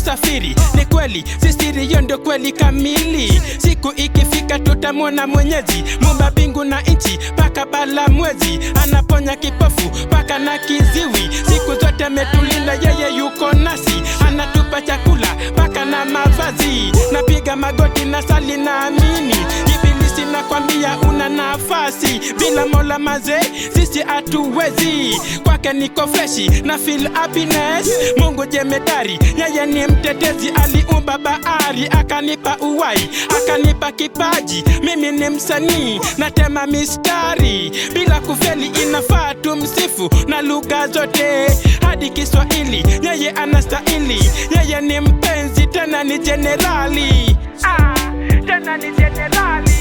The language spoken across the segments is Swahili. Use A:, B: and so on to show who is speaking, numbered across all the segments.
A: kusafiri. Ni kweli, si siri, hiyo ndio kweli kamili. Siku ikifika tutamwona Mwenyezi, Muumba mbingu na nchi, paka bala mwezi. Anaponya kipofu, paka na kiziwi. Siku zote ametulinda, yeye yuko nasi. Anatupa chakula, paka na mavazi. Napiga magoti na sali na amini. Ibilisi nakwambia una nafasi. Bila Mola maze, sisi hatuwezi. Kwake niko freshi, na feel happiness. Mungu jemedari, yeye ni mtetezi. Aliumba bahari, akanipa uhai, akanipa kipaji. Mimi ni msanii, natema mistari. Bila kufeli inafaa tumsifu na lugha zote hadi Kiswahili. Yeye anastahili, yeye ni mpenzi, tena ni generali. Tena ni generali.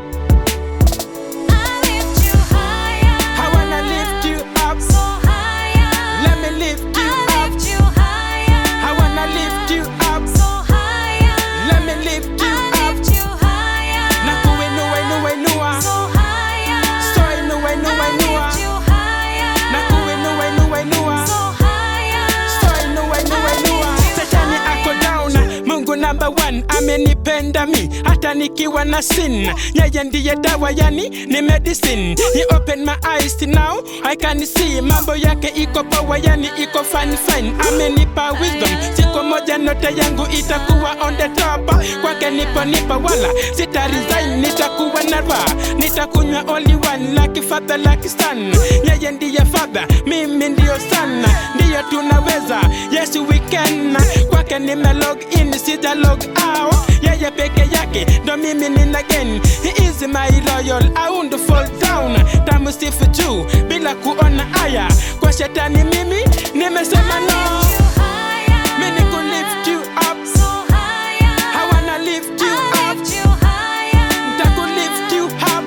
A: Number one, amenipenda mi hata nikiwa na sin. Yeye ndiye dawa, yani ni medicine. He opened my eyes now, I can see. Mambo yake iko power, yani iko fine. Amenipa wisdom, siku moja note yangu itakuwa on the top. Kwake nipo wala sita resign. Nitakuwa na raha, nitakunywa only one. Like father, like son. Yeye ndiye father, mimi ndio son. Ndiyo tunaweza, yes we can. Kwake nime log in, sija log out. Yeye peke yake ndo mimi nina again. He is my loyal, I won't fall down. Tamusifu juu bila kuona aya. Kwa shetani mimi nimesema no. Mimi ku lift you up, I wanna lift you up. Nitaku lift you up,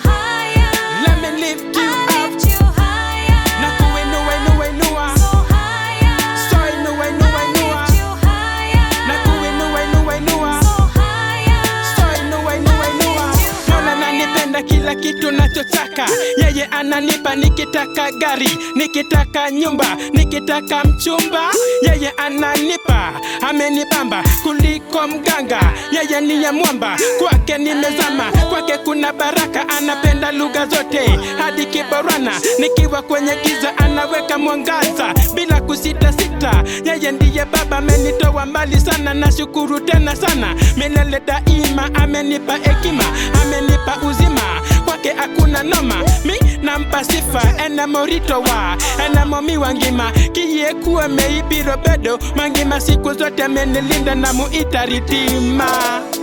A: let me lift you up. Na kuinua inua, so inua inua. Na kuinua inua, so inua inua. Mola ananipenda kila kitu nachotaka. Yeye ananipa, nikitaka gari, nikitaka nyumba, nikitaka mchumba. Yeye ananipa, amenibamba kuliko mganga. Yeye ni ya mwamba, kwake nimezama. Kwake kuna baraka, anapenda lugha zote hadi Kiborana. Nikiwa kwenye giza anaweka mwangaza bila kusita. Yeye ndiye baba, amenitoa mbali sana. Nashukuru tena sana, milele daima. Amenipa hekima, amenipa uzima. Kwake hakuna noma, mi nampa sifa. Ena morito wa, ena momi wangima. Kiye kuwa meibiro bedo mangima. Siku zote amenilinda na muita ritima.